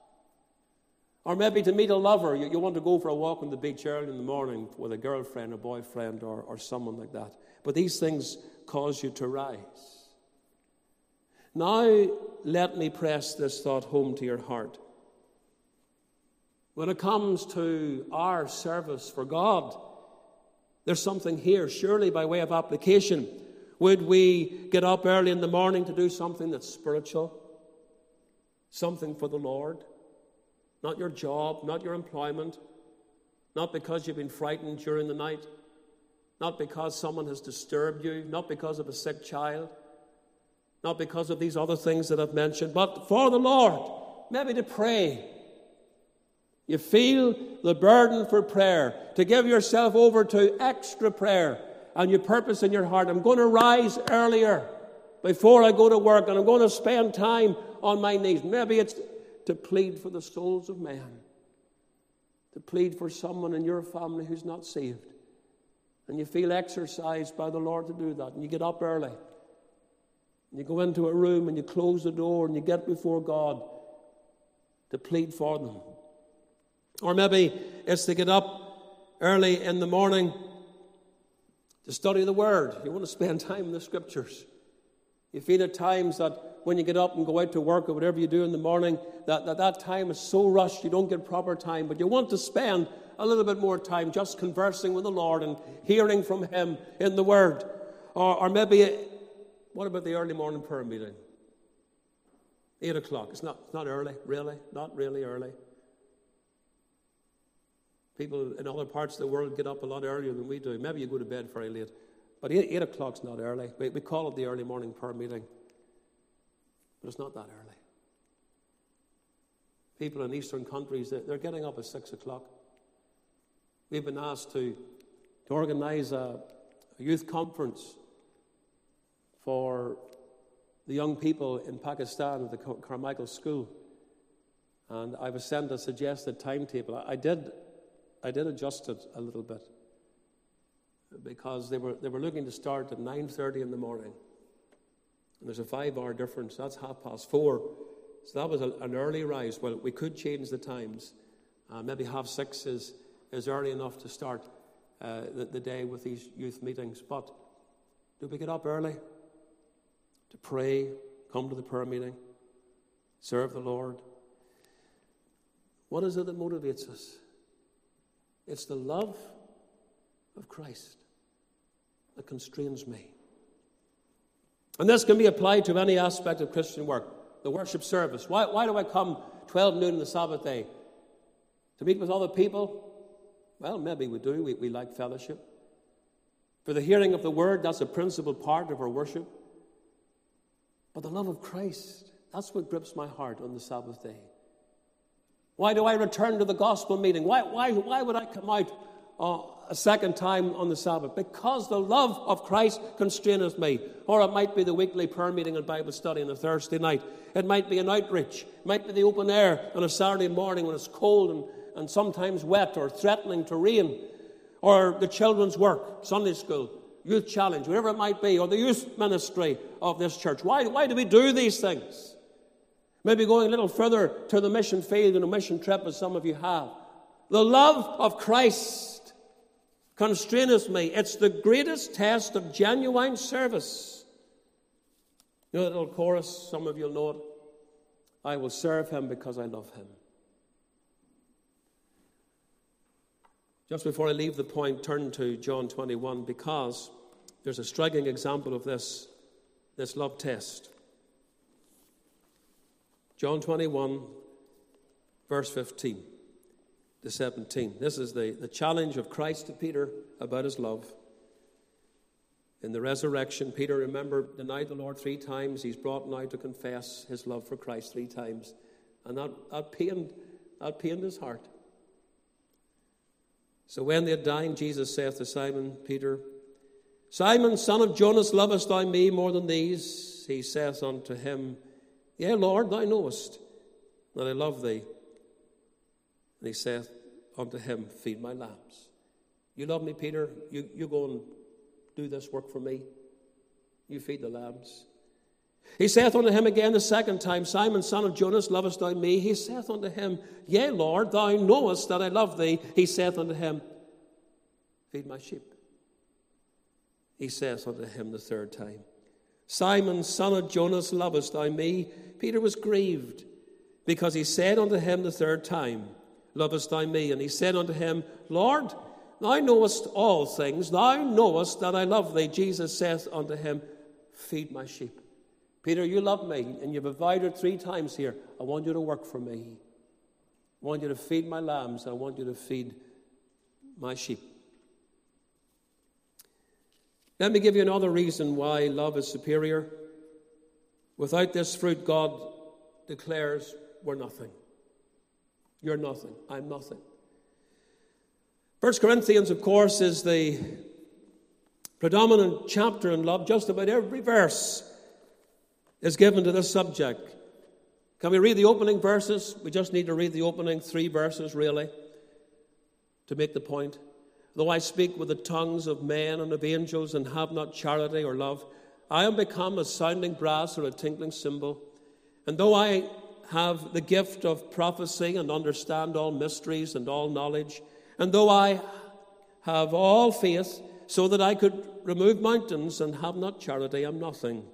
Or maybe to meet a lover. You, you want to go for a walk on the beach early in the morning with a girlfriend, a boyfriend, or, or someone like that. But these things cause you to rise. Now, let me press this thought home to your heart. When it comes to our service for God, there's something here, surely by way of application. Would we get up early in the morning to do something that's spiritual? Something for the Lord? Not your job, not your employment, not because you've been frightened during the night, not because someone has disturbed you, not because of a sick child, not because of these other things that I've mentioned, but for the Lord, maybe to pray. You feel the burden for prayer, to give yourself over to extra prayer, and you purpose in your heart, I'm going to rise earlier before I go to work, and I'm going to spend time on my knees. Maybe it's to plead for the souls of men, to plead for someone in your family who's not saved. And you feel exercised by the Lord to do that. And you get up early. And you go into a room and you close the door and you get before God to plead for them. Or maybe it's to get up early in the morning to study the Word. You want to spend time in the Scriptures. You feel at times that when you get up and go out to work or whatever you do in the morning, that that, that time is so rushed, you don't get proper time. But you want to spend a little bit more time just conversing with the Lord and hearing from Him in the Word. Or, or maybe, what about the early morning prayer meeting? Eight o'clock. It's not, it's not early, really. Not really early. People in other parts of the world get up a lot earlier than we do. Maybe you go to bed very late. But eight, eight o'clock's not early. We, we call it the early morning prayer meeting. But it's not that early. People in Eastern countries, they're getting up at six o'clock. We've been asked to, to organise a, a youth conference for the young people in Pakistan at the Carmichael School. And I was sent a suggested timetable. I, I did I did adjust it a little bit because they were they were looking to start at nine thirty in the morning. And there's a five-hour difference. That's half past four. So that was a, an early rise. Well, we could change the times. Uh, maybe half six is, is early enough to start uh, the, the day with these youth meetings. But do we get up early to pray, come to the prayer meeting, serve the Lord? What is it that motivates us? It's the love of Christ that constrains me. And this can be applied to any aspect of Christian work. The worship service. Why, why do I come twelve noon on the Sabbath day? To meet with other people? Well, maybe we do. We, we like fellowship. For the hearing of the word, that's a principal part of our worship. But the love of Christ, that's what grips my heart on the Sabbath day. Why do I return to the gospel meeting? Why, why, why would I come out uh, a second time on the Sabbath? Because the love of Christ constraineth me. Or it might be the weekly prayer meeting and Bible study on a Thursday night. It might be an outreach. It might be the open air on a Saturday morning when it's cold and, and sometimes wet or threatening to rain. Or the children's work, Sunday school, youth challenge, whatever it might be, or the youth ministry of this church. Why, why do we do these things? Maybe going a little further to the mission field and a mission trip, as some of you have. The love of Christ constraineth me. It's the greatest test of genuine service. You know that little chorus, some of you will know it. I will serve Him because I love Him. Just before I leave the point, turn to John twenty-one, because there's a striking example of this, this love test. John twenty-one, verse fifteen to seventeen. This is the, the challenge of Christ to Peter about his love. In the resurrection, Peter, remember, denied the Lord three times. He's brought now to confess his love for Christ three times. And that, that, pained, that pained his heart. So when they had dined, Jesus saith to Simon Peter, Simon, son of Jonas, lovest thou me more than these? He saith unto him, Yea, Lord, thou knowest that I love thee. And he saith unto him, Feed my lambs. You love me, Peter? You, you go and do this work for me. You feed the lambs. He saith unto him again the second time, Simon, son of Jonas, lovest thou me? He saith unto him, Yea, Lord, thou knowest that I love thee. He saith unto him, Feed my sheep. He saith unto him the third time, Simon, son of Jonas, lovest thou me? Peter was grieved, because he said unto him the third time, Lovest thou me? And he said unto him, Lord, thou knowest all things. Thou knowest that I love thee. Jesus saith unto him, Feed my sheep. Peter, you love me, and you've avowed three times here. I want you to work for me. I want you to feed my lambs. I want you to feed my sheep. Let me give you another reason why love is superior. Without this fruit, God declares we're nothing. You're nothing. I'm nothing. First Corinthians, of course, is the predominant chapter in love. Just about every verse is given to this subject. Can we read the opening verses? We just need to read the opening three verses, really, to make the point. Though I speak with the tongues of men and of angels and have not charity or love, I am become a sounding brass or a tinkling cymbal. And though I have the gift of prophecy and understand all mysteries and all knowledge, and though I have all faith so that I could remove mountains and have not charity, I am nothing.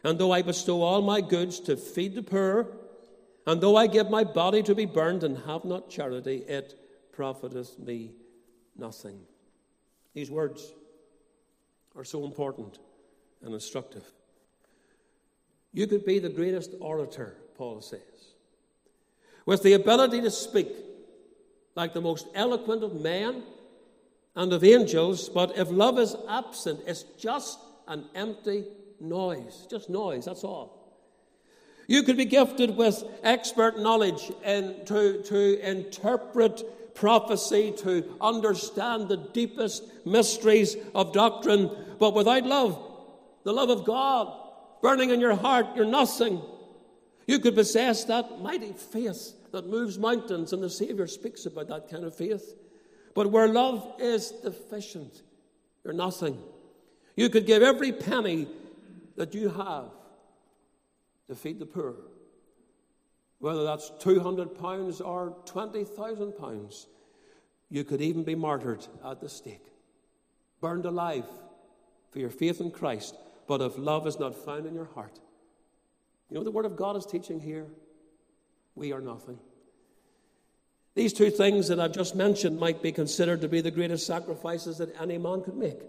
and though I bestow all my goods to feed the poor, and though I give my body to be burned and have not charity, it profiteth me nothing. These words are so important and instructive. You could be the greatest orator, Paul says, with the ability to speak like the most eloquent of men and of angels, but if love is absent, it's just an empty noise. Just noise, that's all. You could be gifted with expert knowledge and to, to interpret prophecy, to understand the deepest mysteries of doctrine, but without love, the love of God burning in your heart, you're nothing. You could possess that mighty faith that moves mountains, and the Savior speaks about that kind of faith. But where love is deficient, you're nothing. You could give every penny that you have to feed the poor, whether that's two hundred pounds or twenty thousand pounds. You could even be martyred at the stake, burned alive for your faith in Christ. But if love is not found in your heart, you know the Word of God is teaching here, we are nothing. These two things that I've just mentioned might be considered to be the greatest sacrifices that any man could make.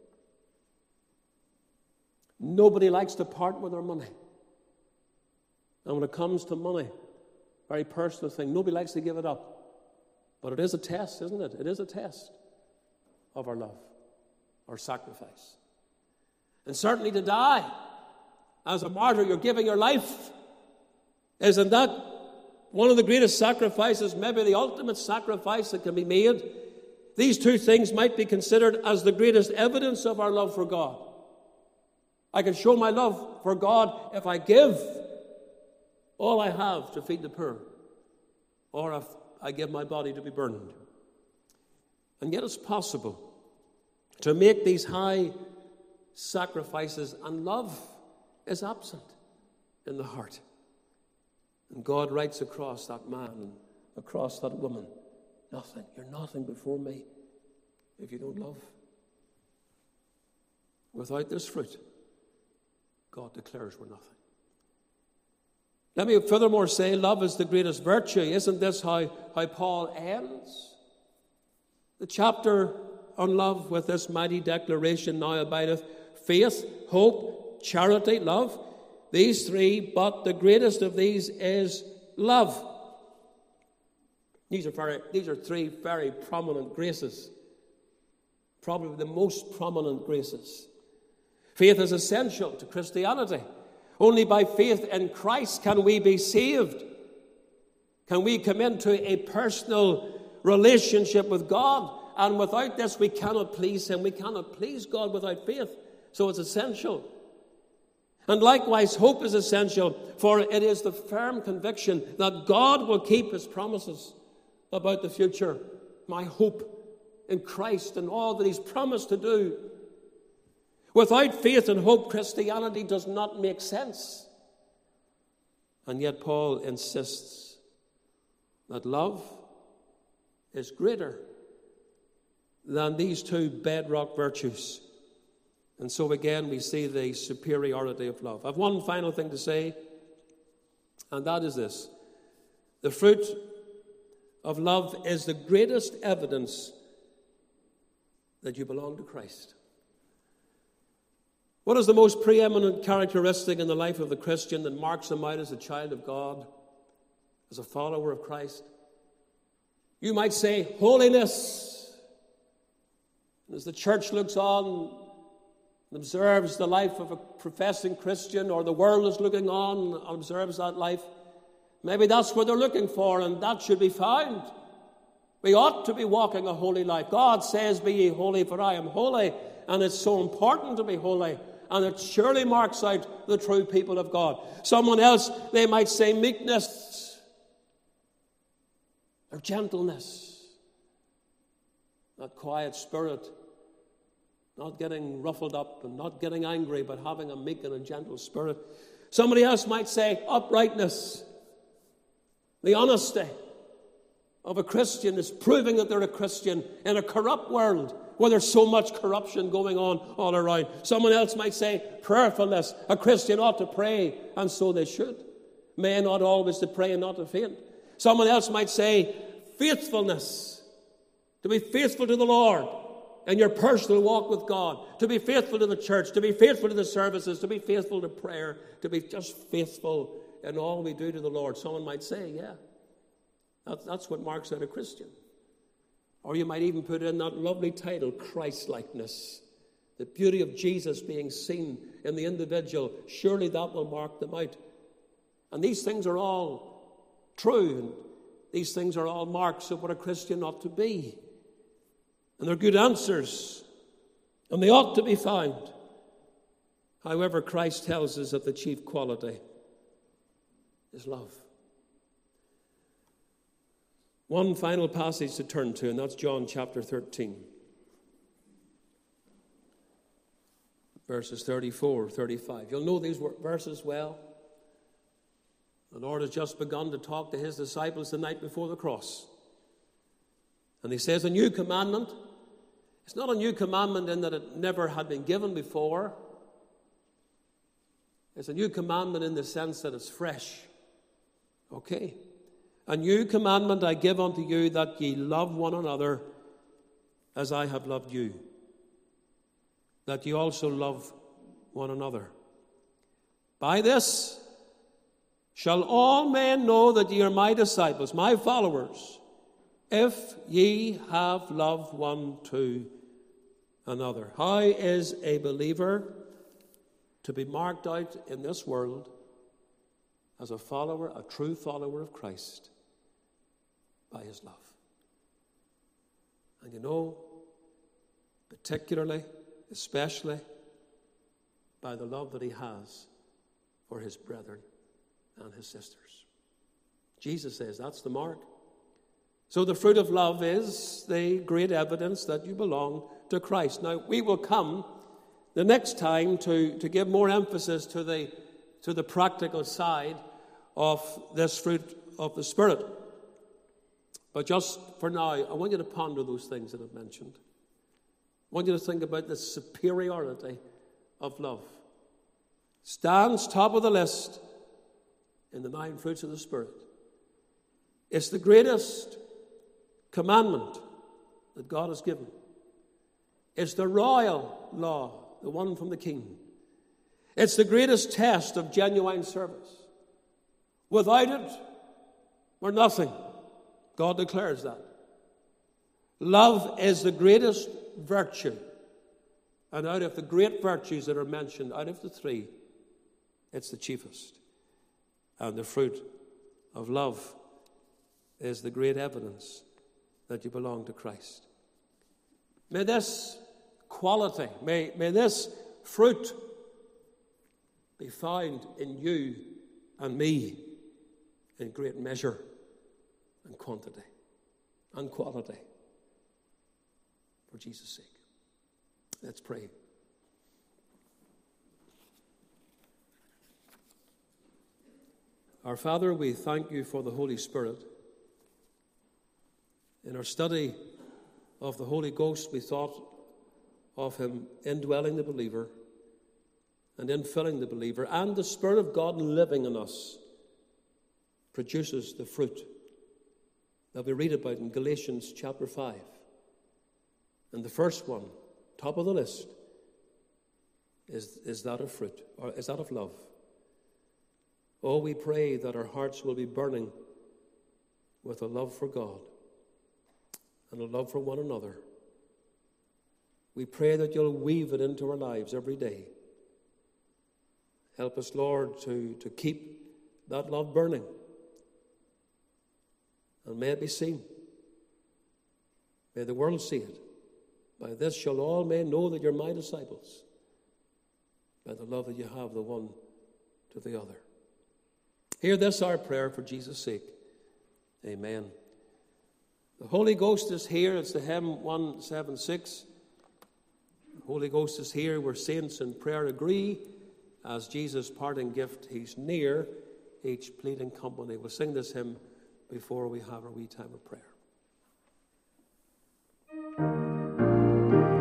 Nobody likes to part with their money. And when it comes to money, very personal thing, nobody likes to give it up. But it is a test, isn't it? It is a test of our love, our sacrifice. And certainly to die as a martyr, you're giving your life. Isn't that one of the greatest sacrifices, maybe the ultimate sacrifice that can be made? These two things might be considered as the greatest evidence of our love for God. I can show my love for God if I give all I have to feed the poor, or if I give my body to be burned. And yet it's possible to make these high sacrifices, and love is absent in the heart. And God writes across that man and across that woman, nothing. You're nothing before me if you don't love. Without this fruit, God declares we're nothing. Let me furthermore say, love is the greatest virtue. Isn't this how, how Paul ends the chapter on love with this mighty declaration, now abideth faith, hope, charity, love. These three, but the greatest of these is love. These are very, these are three very prominent graces. Probably the most prominent graces. Faith is essential to Christianity. Only by faith in Christ can we be saved. Can we come into a personal relationship with God? And without this, we cannot please Him. We cannot please God without faith. So it's essential. And likewise, hope is essential, for it is the firm conviction that God will keep His promises about the future. My hope in Christ and all that He's promised to do. Without faith and hope, Christianity does not make sense. And yet Paul insists that love is greater than these two bedrock virtues. And so again, we see the superiority of love. I have one final thing to say, and that is this. The fruit of love is the greatest evidence that you belong to Christ. What is the most preeminent characteristic in the life of the Christian that marks him out as a child of God, as a follower of Christ? You might say holiness. And as the church looks on and observes the life of a professing Christian, or the world is looking on and observes that life, maybe that's what they're looking for, and that should be found. We ought to be walking a holy life. God says, be ye holy, for I am holy. And it's so important to be holy. And it surely marks out the true people of God. Someone else, they might say meekness, or gentleness, that quiet spirit, not getting ruffled up and not getting angry, but having a meek and a gentle spirit. Somebody else might say uprightness. The honesty of a Christian is proving that they're a Christian in a corrupt world. where there's so much corruption going on all around. Someone else might say prayerfulness. A Christian ought to pray, and so they should. Men ought always to pray and not to faint. Someone else might say faithfulness. To be faithful to the Lord in your personal walk with God. To be faithful to the church. To be faithful to the services. To be faithful to prayer. To be just faithful in all we do to the Lord. Someone might say, yeah, that's, that's what marks out a Christian. Or you might even put in that lovely title, Christ-likeness. The beauty of Jesus being seen in the individual. Surely that will mark them out. And these things are all true. And these things are all marks of what a Christian ought to be. And they're good answers. And they ought to be found. However, Christ tells us that the chief quality is love. One final passage to turn to, and that's John chapter thirteen. Verses thirty-four, thirty-five. You'll know these verses well. The Lord has just begun to talk to his disciples the night before the cross. And he says, a new commandment. It's not a new commandment in that it never had been given before. It's a new commandment in the sense that it's fresh. Okay. A new commandment I give unto you, that ye love one another as I have loved you. That ye also love one another. By this shall all men know that ye are my disciples, my followers, if ye have loved one to another. How is a believer to be marked out in this world as a follower, a true follower of Christ? By his love. And you know, particularly, especially, by the love that he has for his brethren and his sisters. Jesus says that's the mark. So the fruit of love is the great evidence that you belong to Christ. Now, we will come the next time to, to give more emphasis to the, to the practical side of this fruit of the Spirit. But just for now, I want you to ponder those things that I've mentioned. I want you to think about the superiority of love. Stands top of the list in the nine fruits of the Spirit. It's the greatest commandment that God has given. It's the royal law, the one from the King. It's the greatest test of genuine service. Without it, we're nothing. God declares that. Love is the greatest virtue. And out of the great virtues that are mentioned, out of the three, it's the chiefest. And the fruit of love is the great evidence that you belong to Christ. May this quality, may, may this fruit be found in you and me in great measure and quantity and quality for Jesus' sake. Let's pray. Our Father, we thank you for the Holy Spirit. In our study of the Holy Ghost, we thought of him indwelling the believer and infilling the believer, and the Spirit of God living in us produces the fruit that we read about in Galatians chapter five. And the first one, top of the list, is, is that of fruit, or is that of love. Oh, we pray that our hearts will be burning with a love for God and a love for one another. We pray that you'll weave it into our lives every day. Help us, Lord, to, to keep that love burning. And may it be seen. May the world see it. By this shall all men know that you're my disciples, by the love that you have the one to the other. Hear this, our prayer, for Jesus' sake. Amen. The Holy Ghost is here. It's the hymn one seventy-six. The Holy Ghost is here where saints in prayer agree. As Jesus' parting gift, he's near each pleading company. We'll sing this hymn before we have our wee time of prayer.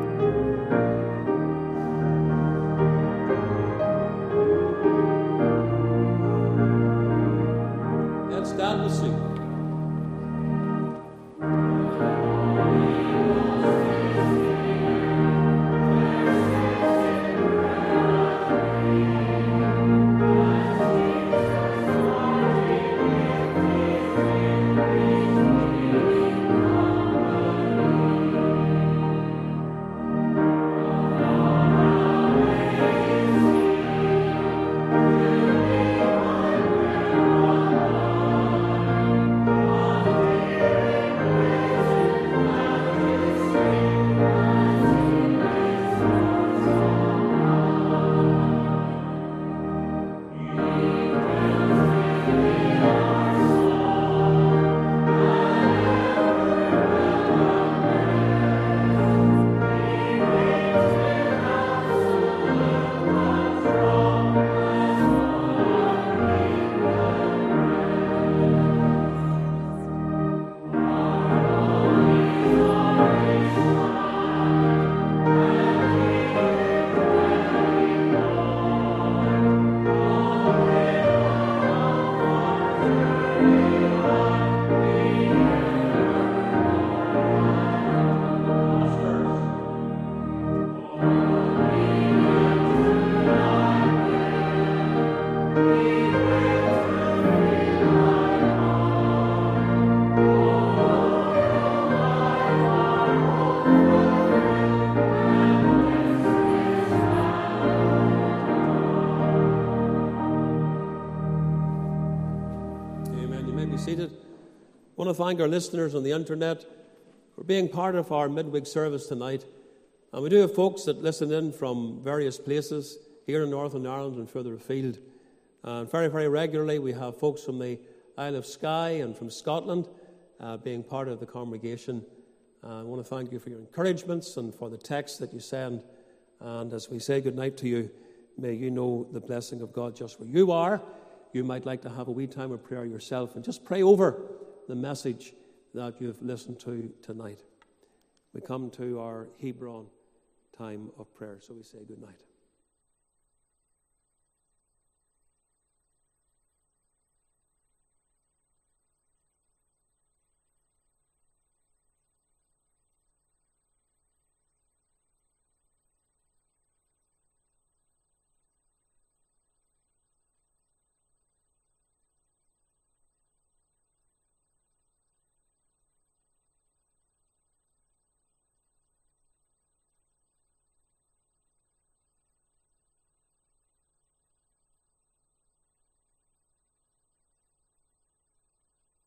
I want to thank our listeners on the internet for being part of our midweek service tonight. And we do have folks that listen in from various places here in Northern Ireland and further afield. And very, very regularly we have folks from the Isle of Skye and from Scotland uh, being part of the congregation. Uh, I want to thank you for your encouragements and for the texts that you send. And as we say goodnight to you, may you know the blessing of God just where you are. You might like to have a wee time of prayer yourself and just pray over the message that you've listened to tonight. We come to our Hebron time of prayer, so we say good night.